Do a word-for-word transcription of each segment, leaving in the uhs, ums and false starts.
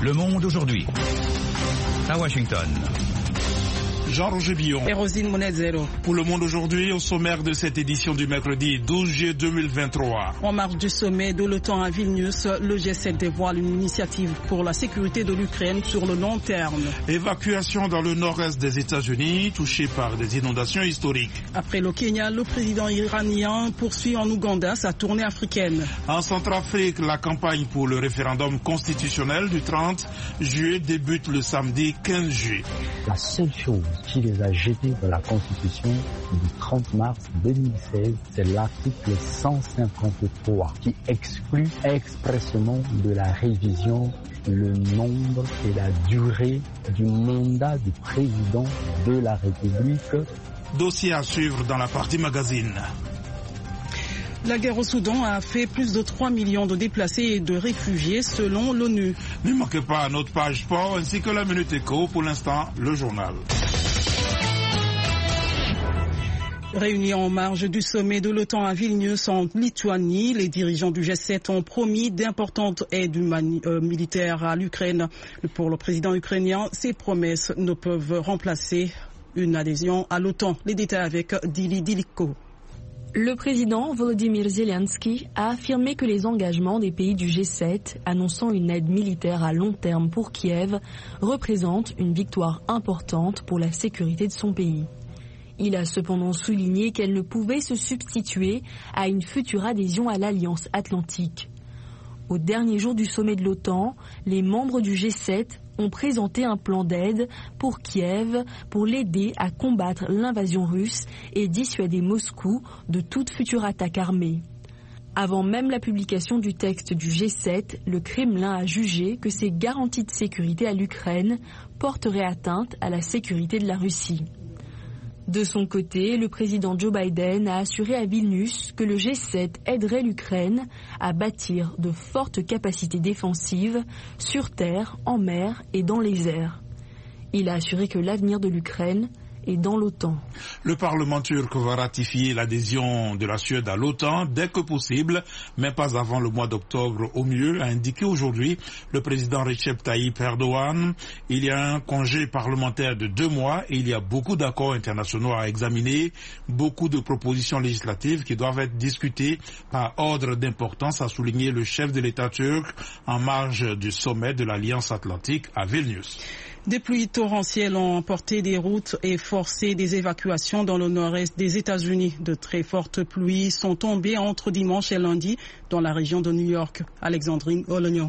Le Monde aujourd'hui. À Washington. Jean-Roger Billon. Et Rosine Monezero. Pour Le Monde aujourd'hui, au sommaire de cette édition du mercredi douze juillet deux mille vingt-trois. En marge du sommet de l'OTAN à Vilnius, le G sept dévoile une initiative pour la sécurité de l'Ukraine sur le long terme. Évacuation dans le nord-est des États-Unis, touché par des inondations historiques. Après le Kenya, le président iranien poursuit en Ouganda sa tournée africaine. En Centrafrique, la campagne pour le référendum constitutionnel du trente juillet débute le samedi quinze juillet. La seule chose qui les a jetés de la Constitution du trente mars deux mille seize, c'est l'article cent cinquante-trois qui exclut expressément de la révision le nombre et la durée du mandat du président de la République. Dossier à suivre dans la partie magazine. La guerre au Soudan a fait plus de trois millions de déplacés et de réfugiés selon l'ONU. Ne manquez pas notre page sport ainsi que la Minute Éco. Pour l'instant, le journal. Réunis en marge du sommet de l'OTAN à Vilnius en Lituanie, les dirigeants du G sept ont promis d'importantes aides euh, militaires à l'Ukraine. Pour le président ukrainien, ces promesses ne peuvent remplacer une adhésion à l'OTAN. Les détails avec Dili Diliko. Le président Volodymyr Zelensky a affirmé que les engagements des pays du G sept, annonçant une aide militaire à long terme pour Kiev, représentent une victoire importante pour la sécurité de son pays. Il a cependant souligné qu'elle ne pouvait se substituer à une future adhésion à l'Alliance Atlantique. Au dernier jour du sommet de l'OTAN, les membres du G sept ont présenté un plan d'aide pour Kiev pour l'aider à combattre l'invasion russe et dissuader Moscou de toute future attaque armée. Avant même la publication du texte du G sept, le Kremlin a jugé que ces garanties de sécurité à l'Ukraine porteraient atteinte à la sécurité de la Russie. De son côté, le président Joe Biden a assuré à Vilnius que le G sept aiderait l'Ukraine à bâtir de fortes capacités défensives sur terre, en mer et dans les airs. Il a assuré que l'avenir de l'Ukraine et dans l'OTAN. Le Parlement turc va ratifier l'adhésion de la Suède à l'OTAN dès que possible, mais pas avant le mois d'octobre au mieux, a indiqué aujourd'hui le président Recep Tayyip Erdogan. Il y a un congé parlementaire de deux mois et il y a beaucoup d'accords internationaux à examiner, beaucoup de propositions législatives qui doivent être discutées par ordre d'importance, a souligné le chef de l'État turc en marge du sommet de l'Alliance Atlantique à Vilnius. Des pluies torrentielles ont emporté des routes et forcé des évacuations dans le nord-est des États-Unis. De très fortes pluies sont tombées entre dimanche et lundi dans la région de New York. Alexandrine Olognon.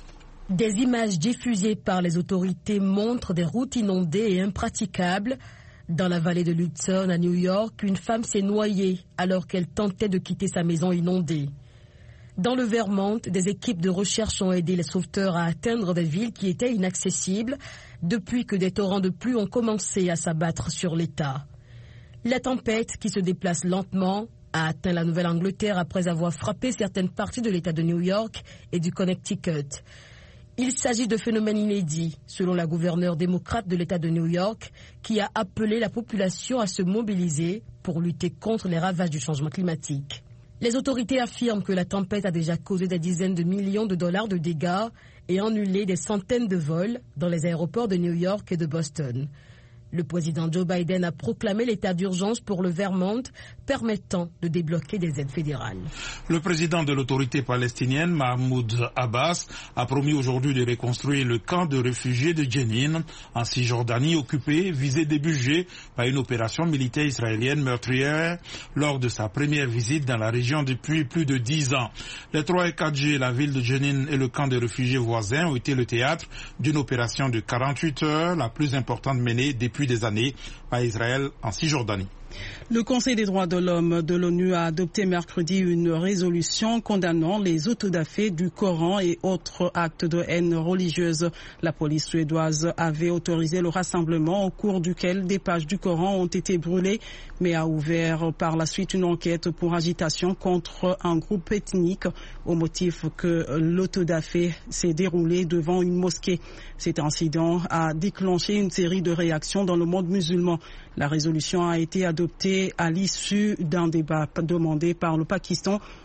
Des images diffusées par les autorités montrent des routes inondées et impraticables. Dans la vallée de l'Hudson à New York, une femme s'est noyée alors qu'elle tentait de quitter sa maison inondée. Dans le Vermont, des équipes de recherche ont aidé les sauveteurs à atteindre des villes qui étaient inaccessibles depuis que des torrents de pluie ont commencé à s'abattre sur l'État. La tempête, qui se déplace lentement, a atteint la Nouvelle-Angleterre après avoir frappé certaines parties de l'État de New York et du Connecticut. Il s'agit de phénomènes inédits, selon la gouverneure démocrate de l'État de New York, qui a appelé la population à se mobiliser pour lutter contre les ravages du changement climatique. Les autorités affirment que la tempête a déjà causé des dizaines de millions de dollars de dégâts et annulé des centaines de vols dans les aéroports de New York et de Boston. Le président Joe Biden a proclamé l'état d'urgence pour le Vermont, permettant de débloquer des aides fédérales. Le président de l'autorité palestinienne, Mahmoud Abbas, a promis aujourd'hui de reconstruire le camp de réfugiés de Jenin, en Cisjordanie, occupé, visé début juillet par une opération militaire israélienne meurtrière lors de sa première visite dans la région depuis plus de dix ans. Les trois et quatre juillet, la ville de Jenin et le camp de réfugiés voisins ont été le théâtre d'une opération de quarante-huit heures, la plus importante menée depuis des années par Israël en Cisjordanie. Le Conseil des droits de l'homme de l'ONU a adopté mercredi une résolution condamnant les autodafés du Coran et autres actes de haine religieuse. La police suédoise avait autorisé le rassemblement au cours duquel des pages du Coran ont été brûlées, mais a ouvert par la suite une enquête pour agitation contre un groupe ethnique au motif que l'autodafé s'est déroulé devant une mosquée. Cet incident a déclenché une série de réactions dans le monde musulman. La résolution a été adoptée à l'issue d'un débat demandé par le Pakistan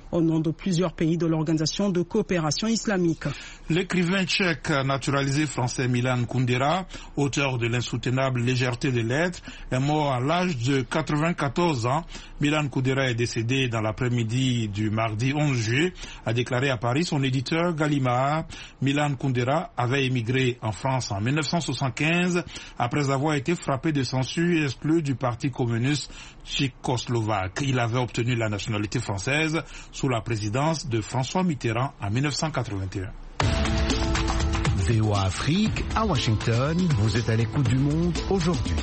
au nom de plusieurs pays de l'Organisation de coopération islamique. L'écrivain tchèque naturalisé français Milan Kundera, auteur de l'insoutenable légèreté des lettres, est mort à l'âge de quatre-vingt-quatorze ans. Milan Kundera est décédé dans l'après-midi du mardi onze juillet, a déclaré à Paris son éditeur Gallimard. Milan Kundera avait émigré en France en mille neuf cent soixante-quinze après avoir été frappé de censure et exclu du Parti communiste tchécoslovaque. Il avait obtenu la nationalité française sous la présidence de François Mitterrand en mille neuf cent quatre-vingt-un. V O A Afrique, à Washington, vous êtes à l'écoute du monde aujourd'hui.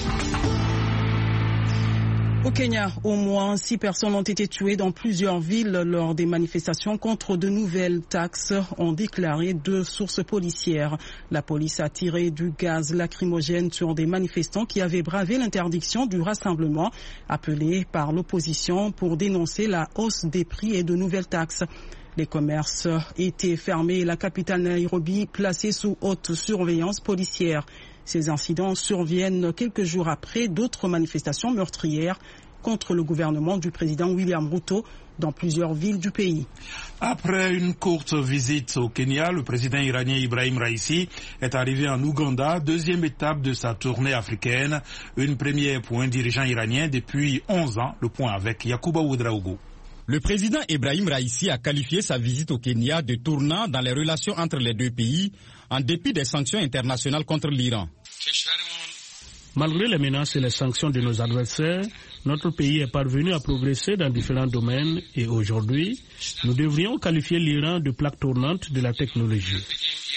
Au Kenya, au moins six personnes ont été tuées dans plusieurs villes lors des manifestations contre de nouvelles taxes, ont déclaré deux sources policières. La police a tiré du gaz lacrymogène sur des manifestants qui avaient bravé l'interdiction du rassemblement appelé par l'opposition pour dénoncer la hausse des prix et de nouvelles taxes. Les commerces étaient fermés et la capitale Nairobi placée sous haute surveillance policière. Ces incidents surviennent quelques jours après d'autres manifestations meurtrières contre le gouvernement du président William Ruto dans plusieurs villes du pays. Après une courte visite au Kenya, le président iranien Ibrahim Raïssi est arrivé en Ouganda, deuxième étape de sa tournée africaine, une première pour un dirigeant iranien depuis onze ans. Le point avec Yacouba Ouedraogo. Le président Ibrahim Raïssi a qualifié sa visite au Kenya de tournant dans les relations entre les deux pays, en dépit des sanctions internationales contre l'Iran. Malgré les menaces et les sanctions de nos adversaires, notre pays est parvenu à progresser dans différents domaines et aujourd'hui, nous devrions qualifier l'Iran de plaque tournante de la technologie.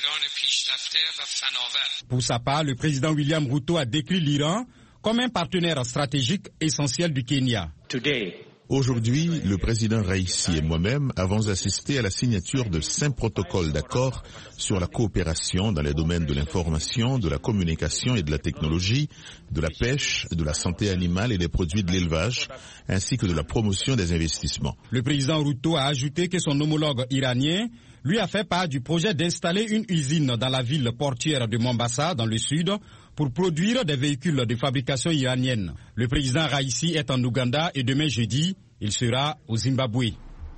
Pour sa part, le président William Ruto a décrit l'Iran comme un partenaire stratégique essentiel du Kenya. Aujourd'hui, le président Raïssi et moi-même avons assisté à la signature de cinq protocoles d'accord sur la coopération dans les domaines de l'information, de la communication et de la technologie, de la pêche, de la santé animale et des produits de l'élevage, ainsi que de la promotion des investissements. Le président Ruto a ajouté que son homologue iranien lui a fait part du projet d'installer une usine dans la ville portuaire de Mombasa, dans le sud, pour produire des véhicules de fabrication iranienne. Le président Raïssi est en Ouganda et demain jeudi, il sera au Zimbabwe.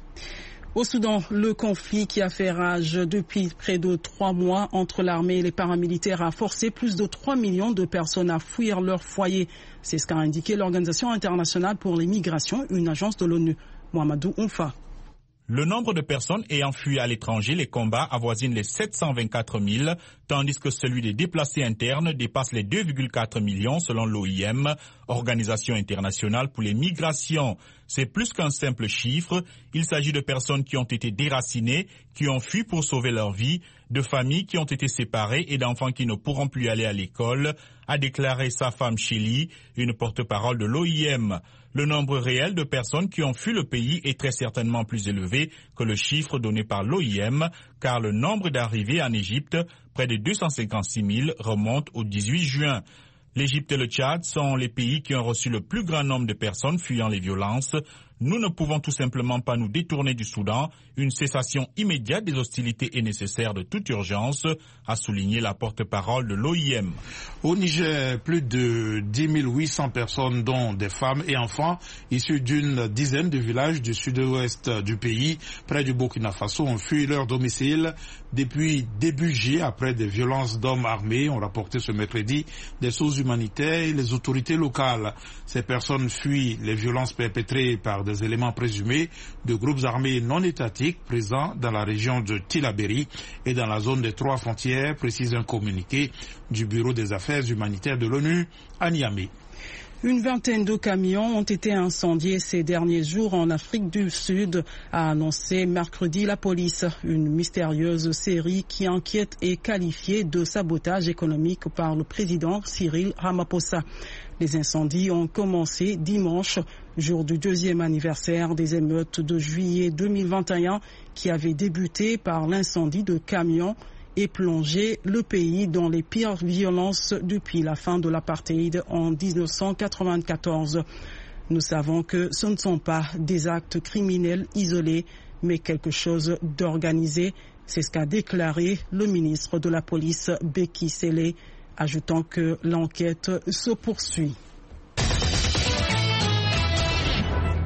Au Soudan, le conflit qui a fait rage depuis près de trois mois entre l'armée et les paramilitaires a forcé plus de trois millions de personnes à fuir leur foyer. C'est ce qu'a indiqué l'Organisation internationale pour les migrations, une agence de l'ONU. Mohamedou Oumfa. Le nombre de personnes ayant fui à l'étranger les combats avoisine les sept cent vingt-quatre mille, tandis que celui des déplacés internes dépasse les deux virgule quatre millions selon l'O I M, Organisation internationale pour les migrations. C'est plus qu'un simple chiffre, il s'agit de personnes qui ont été déracinées, qui ont fui pour sauver leur vie, de familles qui ont été séparées et d'enfants qui ne pourront plus aller à l'école, a déclaré Safam Chili, une porte-parole de l'O I M. Le nombre réel de personnes qui ont fui le pays est très certainement plus élevé que le chiffre donné par l'O I M, car le nombre d'arrivées en Égypte, près de deux cent cinquante-six mille, remonte au dix-huit juin. L'Égypte et le Tchad sont les pays qui ont reçu le plus grand nombre de personnes fuyant les violences. Nous ne pouvons tout simplement pas nous détourner du Soudan. Une cessation immédiate des hostilités est nécessaire de toute urgence, a souligné la porte-parole de l'O I M. Au Niger, plus de dix mille huit cents personnes, dont des femmes et enfants, issus d'une dizaine de villages du sud-ouest du pays, près du Burkina Faso, ont fui leur domicile depuis début juillet après des violences d'hommes armés, ont rapporté ce mercredi des sources humanitaires et les autorités locales. Ces personnes fuient les violences perpétrées par des éléments présumés de groupes armés non étatiques présents dans la région de Tillabéri et dans la zone des trois frontières, précise un communiqué du Bureau des affaires humanitaires de l'ONU à Niamey. Une vingtaine de camions ont été incendiés ces derniers jours en Afrique du Sud, a annoncé mercredi la police. Une mystérieuse série qui inquiète est qualifiée de sabotage économique par le président Cyril Ramaphosa. Les incendies ont commencé dimanche, jour du deuxième anniversaire des émeutes de juillet deux mille vingt et un, qui avaient débuté par l'incendie de camions et plongé le pays dans les pires violences depuis la fin de l'apartheid en mille neuf cent quatre-vingt-quatorze. Nous savons que ce ne sont pas des actes criminels isolés, mais quelque chose d'organisé. C'est ce qu'a déclaré le ministre de la Police, Beki Sele, ajoutant que l'enquête se poursuit.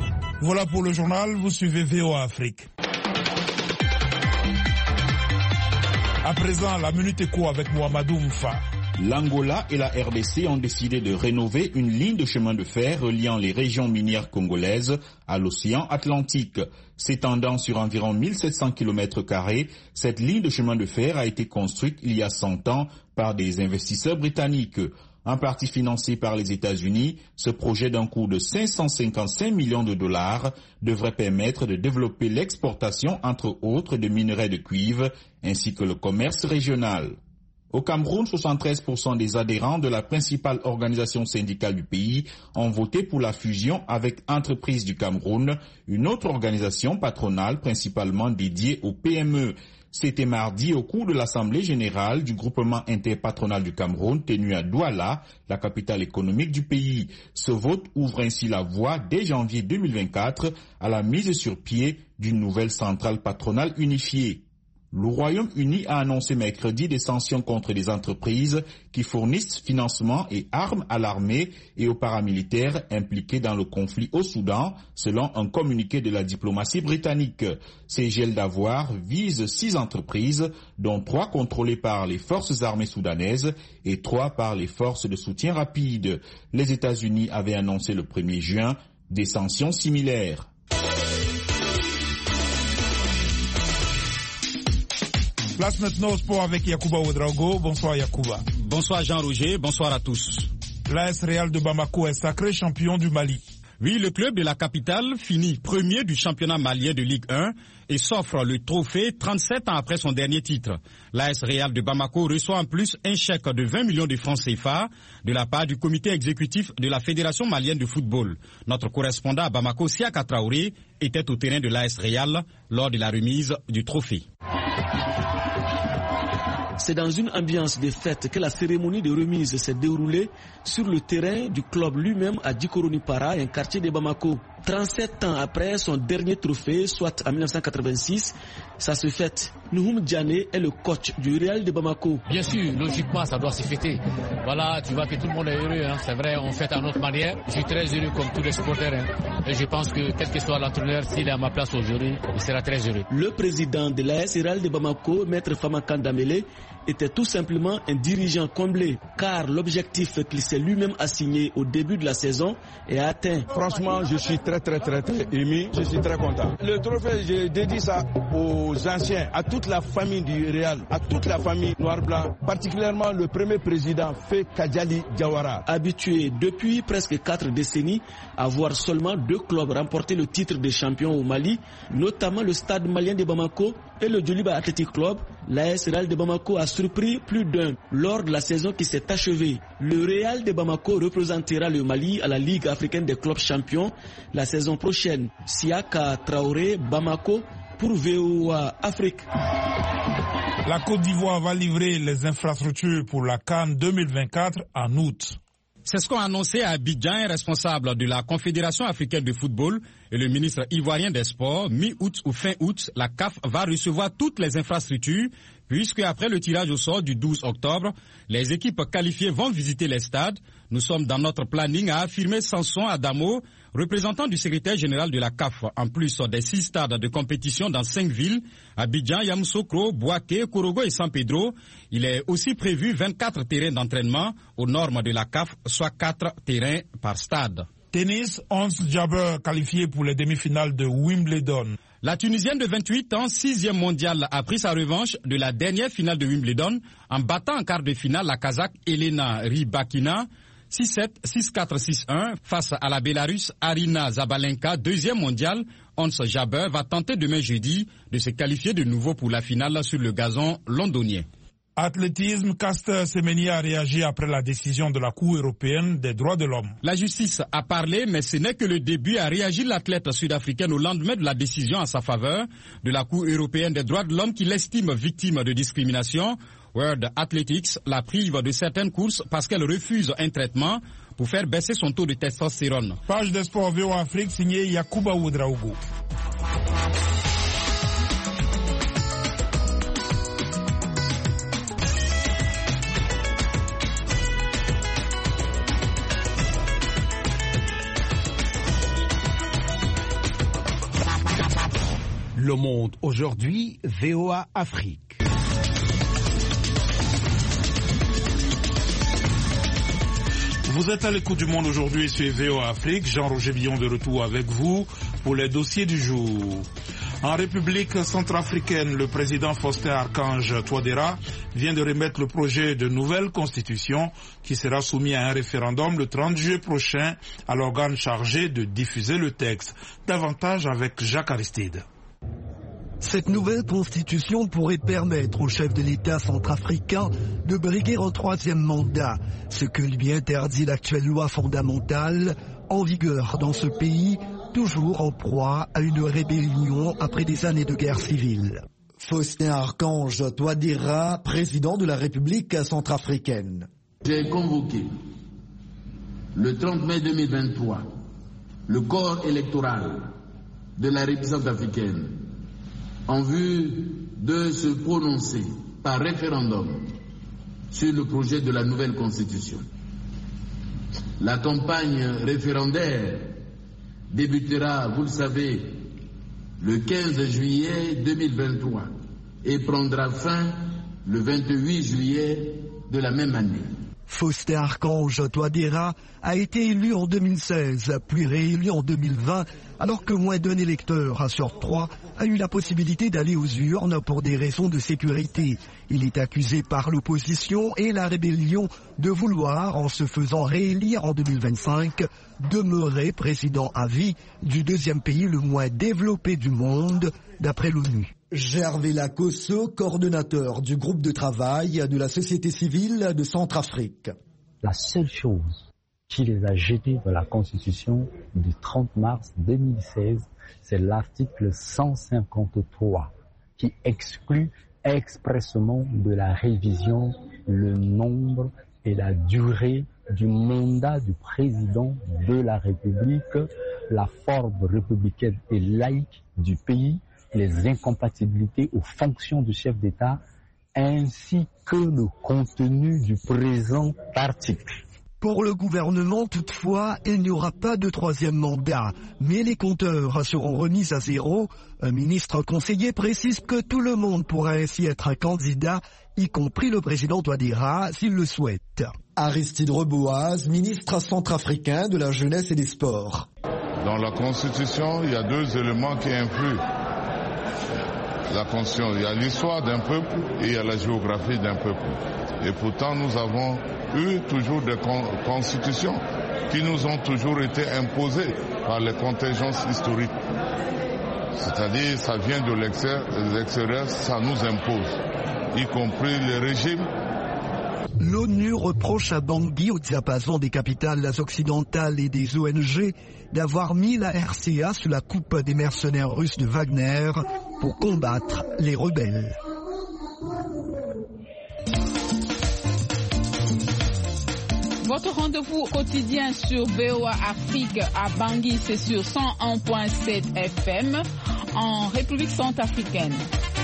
Voilà pour le journal, vous suivez V O A Afrique. À présent, la Minute Éco avec Mohamedou Mfa. L'Angola et la R D C ont décidé de rénover une ligne de chemin de fer reliant les régions minières congolaises à l'océan Atlantique. S'étendant sur environ mille sept cents kilomètres carrés, cette ligne de chemin de fer a été construite il y a cent ans par des investisseurs britanniques. En partie financé par les États-Unis, ce projet d'un coût de cinq cent cinquante-cinq millions de dollars devrait permettre de développer l'exportation, entre autres, de minerais de cuivre, ainsi que le commerce régional. Au Cameroun, soixante-treize pour cent des adhérents de la principale organisation syndicale du pays ont voté pour la fusion avec Entreprises du Cameroun, une autre organisation patronale principalement dédiée aux P M E. C'était mardi au cours de l'Assemblée générale du groupement interpatronal du Cameroun tenu à Douala, la capitale économique du pays. Ce vote ouvre ainsi la voie dès janvier deux mille vingt-quatre à la mise sur pied d'une nouvelle centrale patronale unifiée. Le Royaume-Uni a annoncé mercredi des sanctions contre des entreprises qui fournissent financement et armes à l'armée et aux paramilitaires impliqués dans le conflit au Soudan, selon un communiqué de la diplomatie britannique. Ces gels d'avoirs visent six entreprises, dont trois contrôlées par les forces armées soudanaises et trois par les forces de soutien rapide. Les États-Unis avaient annoncé le premier juin des sanctions similaires. Place maintenant au sport avec Yacouba Ouedraogo. Bonsoir Yacouba. Bonsoir Jean-Roger, bonsoir à tous. L'A S Real de Bamako est sacré champion du Mali. Oui, le club de la capitale finit premier du championnat malien de Ligue un et s'offre le trophée trente-sept ans après son dernier titre. L'A S Real de Bamako reçoit en plus un chèque de vingt millions de francs C F A de la part du comité exécutif de la Fédération malienne de football. Notre correspondant à Bamako, Siaka Traoré, était au terrain de l'A S Real lors de la remise du trophée. C'est dans une ambiance de fête que la cérémonie de remise s'est déroulée sur le terrain du club lui-même à Dikoronipara, un quartier de Bamako. trente-sept ans après son dernier trophée, soit en mille neuf cent quatre-vingt-six, ça se fête. Nouhoum Diané est le coach du Real de Bamako. Bien sûr, logiquement, ça doit se fêter. Voilà, tu vois que tout le monde est heureux. Hein. C'est vrai, on fête à notre manière. Je suis très heureux comme tous les supporters. Hein. Et je pense que quel que soit l'entraîneur, s'il est à ma place aujourd'hui, il sera très heureux. Le président de l'A S Real de Bamako, Maître Famakan Damele, était tout simplement un dirigeant comblé, car l'objectif qu'il s'est lui-même assigné au début de la saison est atteint. Franchement, je suis très très très très ému, je suis très content. Le trophée, je dédie ça aux anciens, à toute la famille du Real, à toute la famille noir-blanc, particulièrement le premier président, Fé Kadjali Diawara. Habitué depuis presque quatre décennies à voir seulement deux clubs remporter le titre de champion au Mali, notamment le Stade malien de Bamako et le Djoliba Athletic Club, l'A S Real de Bamako a surpris plus d'un lors de la saison qui s'est achevée. Le Real de Bamako représentera le Mali à la Ligue africaine des clubs champions la saison prochaine. Siaka Traoré, Bamako, pour V O A Afrique. La Côte d'Ivoire va livrer les infrastructures pour la CAN deux mille vingt-quatre en août. C'est ce qu'ont annoncé à Abidjan, responsable de la Confédération africaine de football et le ministre ivoirien des Sports. Mi-août ou fin août, la C A F va recevoir toutes les infrastructures, puisque après le tirage au sort du douze octobre, les équipes qualifiées vont visiter les stades. Nous sommes dans notre planning, a affirmé Samson Adamo, représentant du secrétaire général de la C A F. En plus des six stades de compétition dans cinq villes, Abidjan, Yamoussoukro, Bouaké, Korogo et San Pedro, il est aussi prévu vingt-quatre terrains d'entraînement aux normes de la C A F, soit quatre terrains par stade. Tennis, Ons Jabeur qualifié pour les demi-finales de Wimbledon. La Tunisienne de vingt-huit ans, sixième mondiale, a pris sa revanche de la dernière finale de Wimbledon en battant en quart de finale la Kazakh Elena Rybakina six sept, six quatre, six un face à la Bélarusse Arina Zabalenka, deuxième mondiale. Ons Jabeur va tenter demain jeudi de se qualifier de nouveau pour la finale sur le gazon londonien. Athlétisme, Caster Semenya a réagi après la décision de la Cour européenne des droits de l'homme. La justice a parlé, mais ce n'est que le début, a réagi l'athlète sud-africaine au lendemain de la décision en sa faveur de la Cour européenne des droits de l'homme qui l'estime victime de discrimination. World Athletics la prive de certaines courses parce qu'elle refuse un traitement pour faire baisser son taux de testostérone. Page de sport V O A Afrique signée Yacouba Ouedraogo. Le Monde aujourd'hui, V O A Afrique. Vous êtes à l'écoute du Monde aujourd'hui sur V O A Afrique. Jean-Roger Billon de retour avec vous pour les dossiers du jour. En République centrafricaine, le président Faustin Archange Touadéra vient de remettre le projet de nouvelle constitution qui sera soumis à un référendum le trente juillet prochain à l'organe chargé de diffuser le texte. Davantage avec Jacques Aristide. Cette nouvelle constitution pourrait permettre au chef de l'État centrafricain de briguer un troisième mandat, ce que lui interdit l'actuelle loi fondamentale en vigueur dans ce pays, toujours en proie à une rébellion après des années de guerre civile. Faustin Archange Touadéra, président de la République centrafricaine. J'ai convoqué le trente mai deux mille vingt-trois le corps électoral de la République centrafricaine en vue de se prononcer par référendum sur le projet de la nouvelle constitution. La campagne référendaire débutera, vous le savez, le quinze juillet deux mille vingt-trois et prendra fin le vingt-huit juillet de la même année. Faustin Archange Touadéra a été élu en deux mille seize, puis réélu en deux mille vingt, alors que moins d'un électeur sur trois a eu la possibilité d'aller aux urnes pour des raisons de sécurité. Il est accusé par l'opposition et la rébellion de vouloir, en se faisant réélire en deux mille vingt-cinq, demeurer président à vie du deuxième pays le moins développé du monde, d'après l'ONU. Gervais Lacosso, coordonnateur du groupe de travail de la société civile de Centrafrique. La seule chose qui les a jetés dans la Constitution du trente mars deux mille seize, c'est l'article cent cinquante-trois qui exclut expressément de la révision le nombre et la durée du mandat du président de la République, la forme républicaine et laïque du pays, les incompatibilités aux fonctions du chef d'État, ainsi que le contenu du présent article. Pour le gouvernement, toutefois, il n'y aura pas de troisième mandat, mais les compteurs seront remis à zéro. Un ministre conseiller précise que tout le monde pourra ainsi être un candidat, y compris le président Touadéra, s'il le souhaite. Aristide Reboise, ministre centrafricain de la jeunesse et des sports. Dans la Constitution, il y a deux éléments qui influent. La Constitution, il y a l'histoire d'un peuple et il y a la géographie d'un peuple. Et pourtant, nous avons eu toujours des con constitutions qui nous ont toujours été imposées par les contingences historiques. C'est-à-dire, ça vient de l'extérieur, ça nous impose, y compris les régimes. L'ONU reproche à Bangui, au diapason des capitales occidentales et des O N G, d'avoir mis la R C A sous la coupe des mercenaires russes de Wagner pour combattre les rebelles. Votre rendez-vous quotidien sur V O A Afrique à Bangui, c'est sur cent un virgule sept F M en République centrafricaine.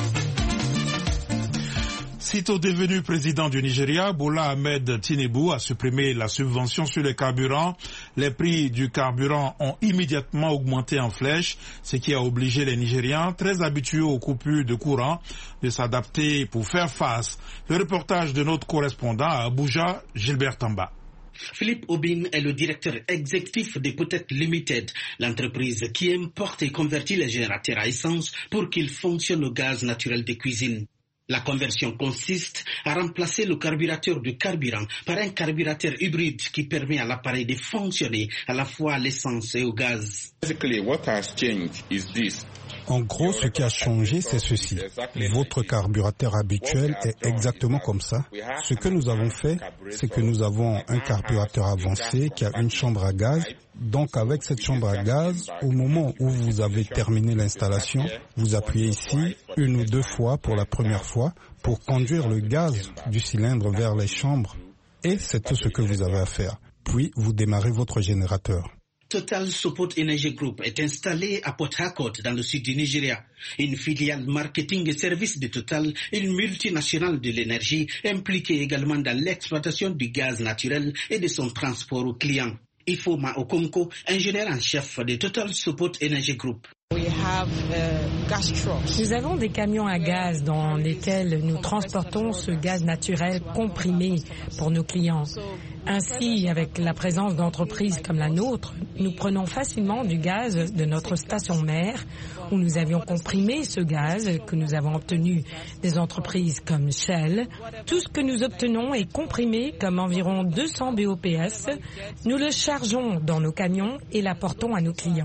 Sitôt devenu président du Nigeria, Bola Ahmed Tinubu a supprimé la subvention sur les carburants. Les prix du carburant ont immédiatement augmenté en flèche, ce qui a obligé les Nigérians, très habitués aux coupures de courant, de s'adapter pour faire face. Le reportage de notre correspondant à Abuja, Gilbert Tamba. Philippe Obin est le directeur exécutif de Potet Limited, l'entreprise qui importe et convertit les générateurs à essence pour qu'ils fonctionnent au gaz naturel de cuisine. La conversion consiste à remplacer le carburateur du carburant par un carburateur hybride qui permet à l'appareil de fonctionner à la fois à l'essence et au gaz. En gros, ce qui a changé, c'est ceci. Votre carburateur habituel est exactement comme ça. Ce que nous avons fait, c'est que nous avons un carburateur avancé qui a une chambre à gaz. Donc, avec cette chambre à gaz, au moment où vous avez terminé l'installation, vous appuyez ici une ou deux fois pour la première fois pour conduire le gaz du cylindre vers les chambres. Et c'est tout ce que vous avez à faire. Puis, vous démarrez votre générateur. Total Support Energy Group est installé à Port Harcourt dans le sud du Nigeria. Une filiale marketing et services de Total, une multinationale de l'énergie impliquée également dans l'exploitation du gaz naturel et de son transport aux clients. Ifoma Okonko, ingénieur en chef de Total Support Energy Group. Nous avons des camions à gaz dans lesquels nous transportons ce gaz naturel comprimé pour nos clients. Ainsi, avec la présence d'entreprises comme la nôtre, nous prenons facilement du gaz de notre station mère où nous avions comprimé ce gaz que nous avons obtenu des entreprises comme Shell. Tout ce que nous obtenons est comprimé comme environ deux cents B O P S. Nous le chargeons dans nos camions et l'apportons à nos clients.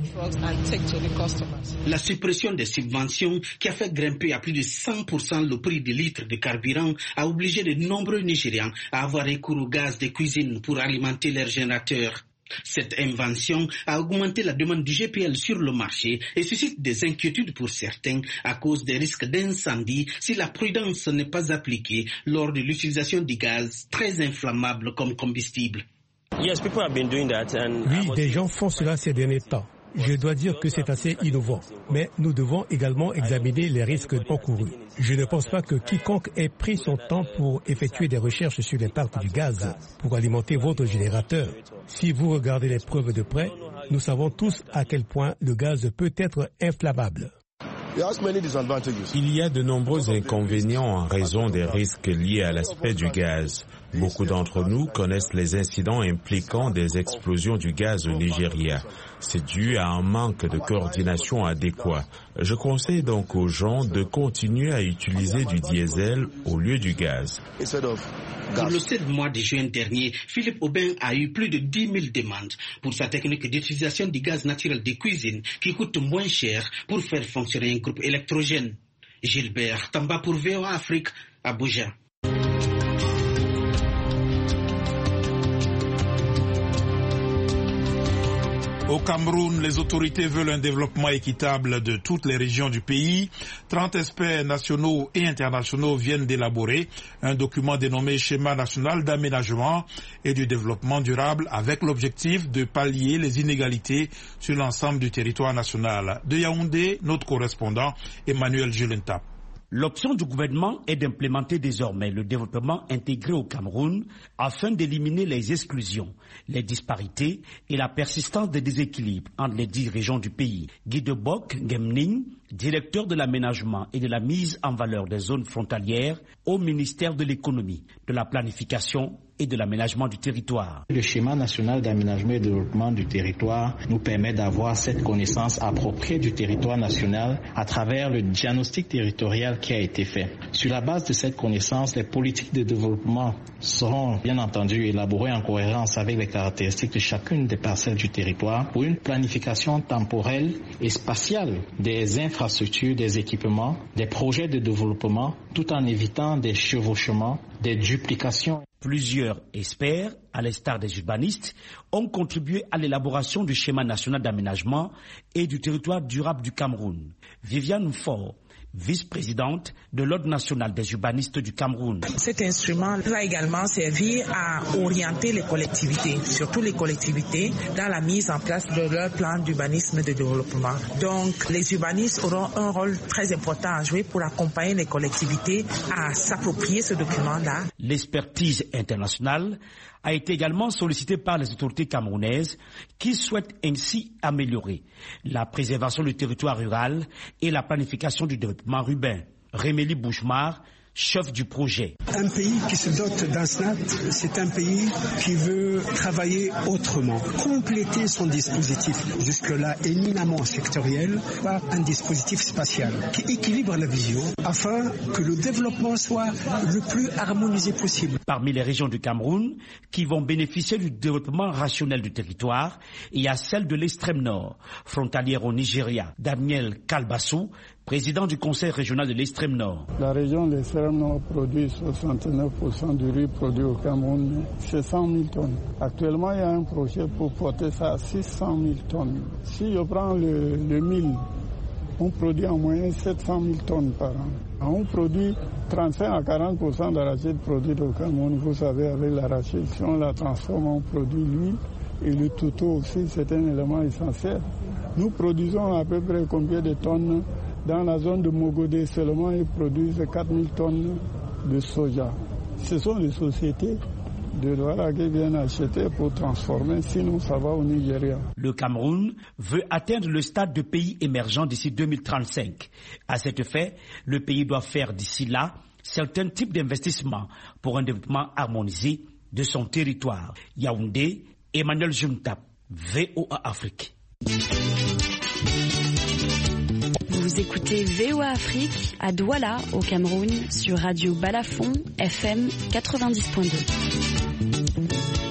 La suppression des subventions qui a fait grimper à plus de cent pour cent le prix des litres de carburant a obligé de nombreux Nigérians à avoir recours au gaz de cuisine pour alimenter leurs générateurs. Cette invention a augmenté la demande du G P L sur le marché et suscite des inquiétudes pour certains à cause des risques d'incendie si la prudence n'est pas appliquée lors de l'utilisation du gaz très inflammable comme combustible. Oui, des gens font cela ces derniers temps. Je dois dire que c'est assez innovant, mais nous devons également examiner les risques encourus. Je ne pense pas que quiconque ait pris son temps pour effectuer des recherches sur l'impact du gaz pour alimenter votre générateur. Si vous regardez les preuves de près, nous savons tous à quel point le gaz peut être inflammable. Il y a de nombreux inconvénients en raison des risques liés à l'aspect du gaz. Beaucoup d'entre nous connaissent les incidents impliquant des explosions du gaz au Nigeria. C'est dû à un manque de coordination adéquat. Je conseille donc aux gens de continuer à utiliser du diesel au lieu du gaz. Pour le seul mois de juin dernier, Philippe Aubin a eu plus de dix mille demandes pour sa technique d'utilisation du gaz naturel de cuisine qui coûte moins cher pour faire fonctionner un groupe électrogène. Gilbert Tamba pour V O A Afrique, Abuja. Au Cameroun, les autorités veulent un développement équitable de toutes les régions du pays. trente experts nationaux et internationaux viennent d'élaborer un document dénommé Schéma national d'aménagement et du développement durable avec l'objectif de pallier les inégalités sur l'ensemble du territoire national. De Yaoundé, notre correspondant Emmanuel Julentap. L'option du gouvernement est d'implémenter désormais le développement intégré au Cameroun afin d'éliminer les exclusions, les disparités et la persistance des déséquilibres entre les dix régions du pays. Guy Debok Ngemning, directeur de l'aménagement et de la mise en valeur des zones frontalières au ministère de l'économie, de la planification et de l'aménagement du territoire. Le schéma national d'aménagement et de développement du territoire nous permet d'avoir cette connaissance appropriée du territoire national à travers le diagnostic territorial qui a été fait. Sur la base de cette connaissance, les politiques de développement seront bien entendu élaborées en cohérence avec les caractéristiques de chacune des parcelles du territoire pour une planification temporelle et spatiale des infrastructures, des équipements, des projets de développement, tout en évitant des chevauchements, des duplications. Plusieurs experts, à l'instar des urbanistes, ont contribué à l'élaboration du schéma national d'aménagement et du territoire durable du Cameroun. Viviane Faure, vice-présidente de l'Ordre national des urbanistes du Cameroun. Cet instrument va également servir à orienter les collectivités, surtout les collectivités, dans la mise en place de leur plan d'urbanisme de développement. Donc, les urbanistes auront un rôle très important à jouer pour accompagner les collectivités à s'approprier ce document-là. L'expertise internationale a été également sollicitée par les autorités camerounaises qui souhaitent ainsi améliorer la préservation du territoire rural et la planification du développement urbain. Rémélie Bouchmar, chef du projet. Un pays qui se dote d'un S N A T, c'est un pays qui veut travailler autrement, compléter son dispositif jusque-là éminemment sectoriel par un dispositif spatial qui équilibre la vision afin que le développement soit le plus harmonisé possible. Parmi les régions du Cameroun qui vont bénéficier du développement rationnel du territoire, il y a celle de l'extrême nord, frontalière au Nigeria. Daniel Kalbassou, président du conseil régional de l'extrême nord. La région de l'extrême nord produit soixante-neuf pour cent du riz produit au Cameroun, c'est cent mille tonnes. Actuellement, il y a un projet pour porter ça à six cent mille tonnes. Si je prends le, le mil, on produit en moyenne sept cent mille tonnes par an. On produit trente-cinq à quarante pour cent d'arachide produit au Cameroun. Vous savez, avec l'arachide, si on la transforme, on produit l'huile et le toutou aussi, c'est un élément essentiel. Nous produisons à peu près combien de tonnes? Dans la zone de Mogodé seulement, ils produisent quatre mille tonnes de soja. Ce sont des sociétés de Douala qui viennent acheter pour transformer, sinon ça va au Nigeria. Le Cameroun veut atteindre le stade de pays émergent d'ici deux mille trente-cinq. À cet effet, le pays doit faire d'ici là certains types d'investissements pour un développement harmonisé de son territoire. Yaoundé, Emmanuel Juntap, V O A Afrique. Vous écoutez V O A Afrique à Douala, au Cameroun, sur Radio Balafon, F M quatre-vingt-dix point deux.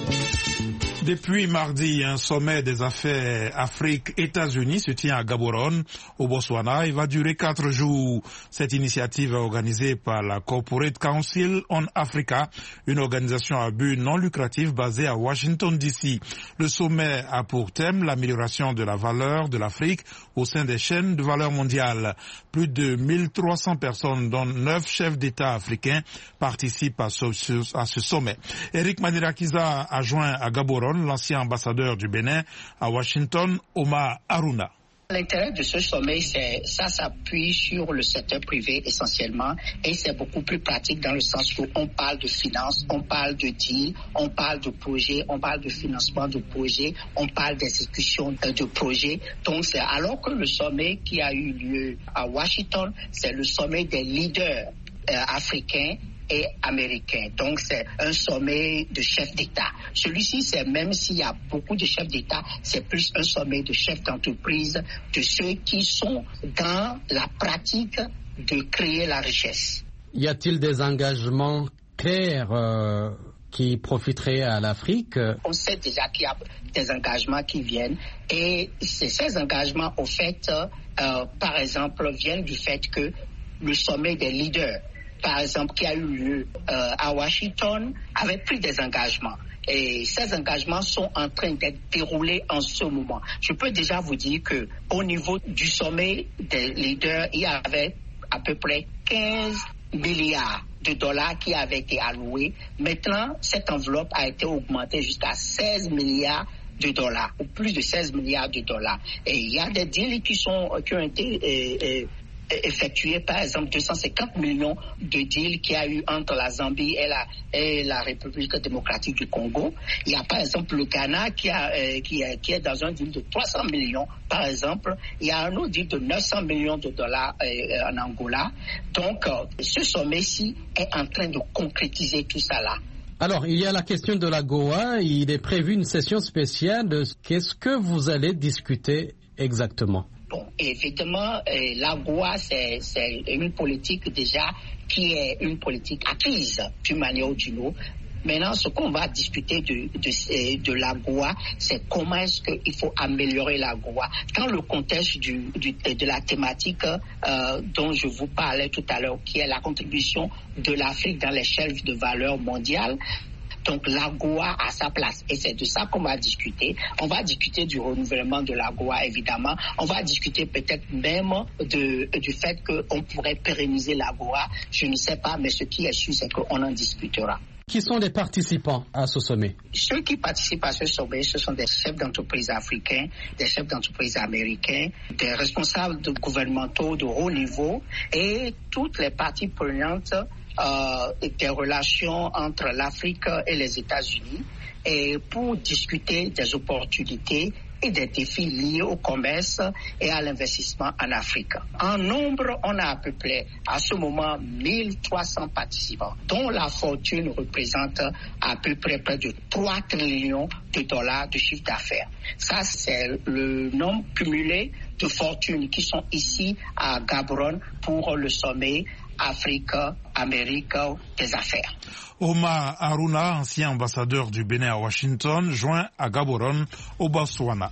Depuis mardi, un sommet des affaires Afrique-États-Unis se tient à Gaborone, au Botswana, et va durer quatre jours. Cette initiative est organisée par la Corporate Council on Africa, une organisation à but non lucratif basée à Washington D C. Le sommet a pour thème l'amélioration de la valeur de l'Afrique au sein des chaînes de valeur mondiale. Plus de mille trois cents personnes, dont neuf chefs d'État africains, participent à ce, à ce sommet. Eric Manirakiza a joint à Gaborone l'ancien ambassadeur du Bénin à Washington, Omar Aruna. L'intérêt de ce sommet, c'est ça s'appuie sur le secteur privé essentiellement et c'est beaucoup plus pratique dans le sens où on parle de finances, on parle de deal, on parle de projets, on parle de financement de projets, on parle d'exécution de projets. Donc c'est alors que le sommet qui a eu lieu à Washington, c'est le sommet des leaders euh, africains et américain. Donc c'est un sommet de chefs d'État. Celui-ci, c'est même s'il y a beaucoup de chefs d'État, c'est plus un sommet de chefs d'entreprise, de ceux qui sont dans la pratique de créer la richesse. Y a-t-il des engagements clairs euh, qui profiteraient à l'Afrique? On sait déjà qu'il y a des engagements qui viennent et ces engagements, au fait, euh, par exemple, viennent du fait que le sommet des leaders, par exemple, qui a eu lieu euh, à Washington, avait pris des engagements. Et ces engagements sont en train d'être déroulés en ce moment. Je peux déjà vous dire que au niveau du sommet des leaders, il y avait à peu près quinze milliards de dollars qui avaient été alloués. Maintenant, cette enveloppe a été augmentée jusqu'à seize milliards de dollars, ou plus de seize milliards de dollars. Et il y a des deals qui, sont, qui ont été euh, euh, effectué par exemple deux cent cinquante millions de deals qu'il y a eu entre la Zambie et la, et la République démocratique du Congo. Il y a par exemple le Ghana qui, a, euh, qui, est, qui est dans un deal de trois cents millions par exemple. Il y a un autre deal de neuf cents millions de dollars euh, en Angola. Donc euh, ce sommet-ci est en train de concrétiser tout ça là. Alors, il y a la question de la Goa. Il est prévu une session spéciale. De... Qu'est-ce que vous allez discuter exactement? Bon, évidemment, euh, la Goa, c'est, c'est une politique déjà qui est une politique acquise d'une manière ou d'une autre. Maintenant, ce qu'on va discuter de, de, de la Goa, c'est comment est-ce qu'il faut améliorer la Goa. Dans le contexte du, du, de la thématique euh, dont je vous parlais tout à l'heure, qui est la contribution de l'Afrique dans l'échelle de valeur mondiale, donc la Goa a sa place et c'est de ça qu'on va discuter. On va discuter du renouvellement de la Goa évidemment. On va discuter peut-être même de, du fait qu'on pourrait pérenniser la Goa. Je ne sais pas, mais ce qui est sûr, c'est qu'on en discutera. Qui sont les participants à ce sommet? Ceux qui participent à ce sommet, ce sont des chefs d'entreprise africains, des chefs d'entreprise américains, des responsables de gouvernementaux de haut niveau et toutes les parties prenantes euh, des relations entre l'Afrique et les États-Unis et pour discuter des opportunités et des défis liés au commerce et à l'investissement en Afrique. En nombre, on a à peu près à ce moment mille trois cents participants, dont la fortune représente à peu près près de trois trillions de dollars de chiffre d'affaires. Ça, c'est le nombre cumulé de fortunes qui sont ici à Gaborone pour le sommet Afrique-Amérique des affaires. Omar Aruna, ancien ambassadeur du Bénin à Washington, joint à Gaborone au Botswana.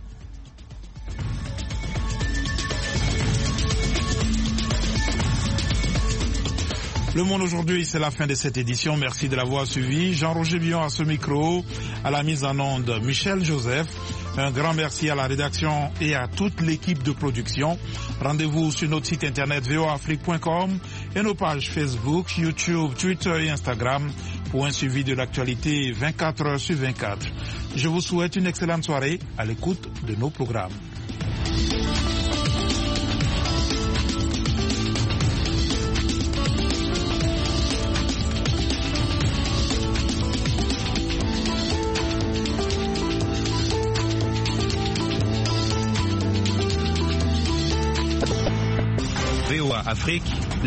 Le Monde aujourd'hui, c'est la fin de cette édition. Merci de l'avoir suivi. Jean-Roger Bion à ce micro, à la mise en onde Michel Joseph. Un grand merci à la rédaction et à toute l'équipe de production. Rendez-vous sur notre site internet v o a afrique point com et nos pages Facebook, YouTube, Twitter et Instagram pour un suivi de l'actualité vingt-quatre heures sur vingt-quatre. Je vous souhaite une excellente soirée à l'écoute de nos programmes. Afrique,